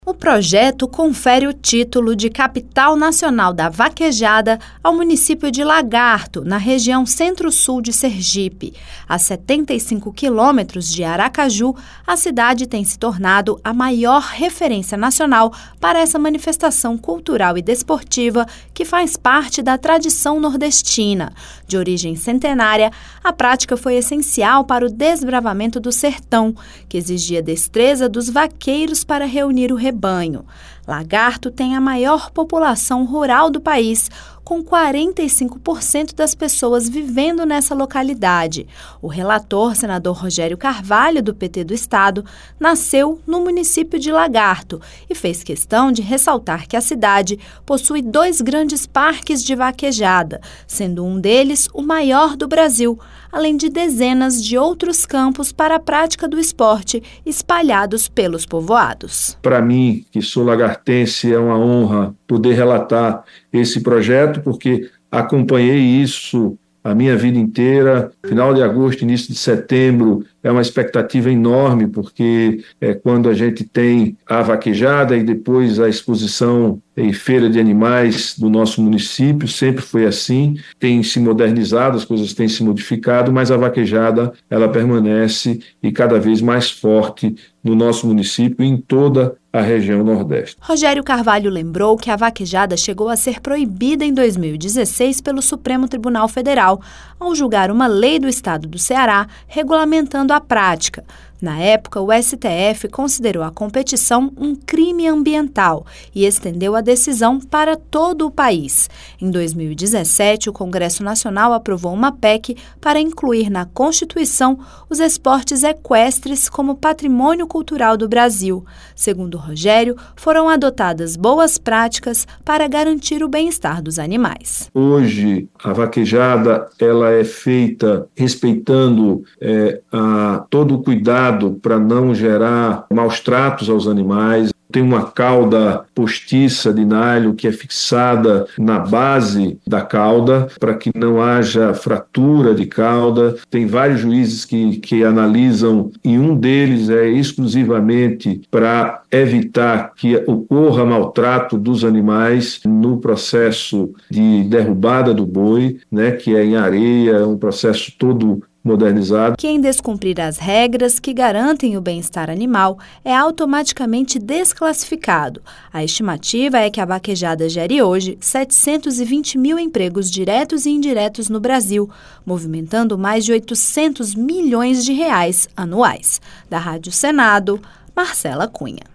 O projeto confere o título de Capital Nacional da Vaquejada ao município de Lagarto, na região centro-sul de Sergipe. A 75 quilômetros de Aracaju, a cidade tem se tornado a maior referência nacional para essa manifestação cultural e desportiva que faz parte da tradição nordestina. De origem centenária, a prática foi essencial para o desbravamento do sertão, que exigia destreza dos vaqueiros para reunir o rebanho. Lagarto tem a maior população rural do país, com 45% das pessoas vivendo nessa localidade. O relator, senador Rogério Carvalho, do PT do Estado, nasceu no município de Lagarto e fez questão de ressaltar que a cidade possui 2 grandes parques de vaquejada, sendo um deles o maior do Brasil, além de dezenas de outros campos para a prática do esporte espalhados pelos povoados. Para mim, que sou lagartense, é uma honra poder relatar esse projeto, porque acompanhei isso a minha vida inteira. Final de agosto, início de setembro, é uma expectativa enorme, porque é quando a gente tem a vaquejada e depois a exposição em feira de animais do nosso município. Sempre foi assim, tem se modernizado, as coisas têm se modificado, mas a vaquejada ela permanece e cada vez mais forte no nosso município e em toda a região Nordeste. Rogério Carvalho lembrou que a vaquejada chegou a ser proibida em 2016 pelo Supremo Tribunal Federal, ao julgar uma lei do estado do Ceará regulamentando a prática. Na época, o STF considerou a competição um crime ambiental e estendeu a decisão para todo o país. Em 2017, o Congresso Nacional aprovou uma PEC para incluir na Constituição os esportes equestres como patrimônio cultural do Brasil. Segundo Rogério, foram adotadas boas práticas para garantir o bem-estar dos animais. Hoje, a vaquejada ela é feita respeitando todo o cuidado para não gerar maus tratos aos animais. Tem uma cauda postiça de nylon que é fixada na base da cauda para que não haja fratura de cauda. Tem vários juízes que analisam, e um deles é exclusivamente para evitar que ocorra maltrato dos animais no processo de derrubada do boi, que é em areia, é um processo todo modernizado. Quem descumprir as regras que garantem o bem-estar animal é automaticamente desclassificado. A estimativa é que a vaquejada gere hoje 720 mil empregos diretos e indiretos no Brasil, movimentando mais de 800 milhões de reais anuais. Da Rádio Senado, Marcela Cunha.